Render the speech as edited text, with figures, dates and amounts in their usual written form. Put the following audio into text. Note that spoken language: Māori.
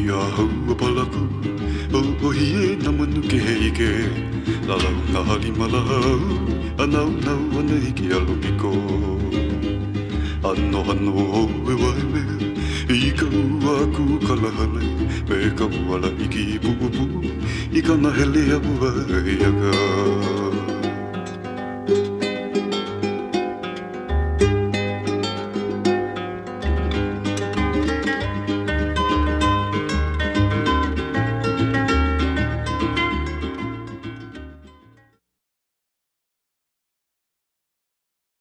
a hau palaku o hie na manu ke heike la lau na hali malau anau nau ana hiki alo piko ano e wai me i kau aku kalahana me kau ala iki pupu i kana hele apu vai aga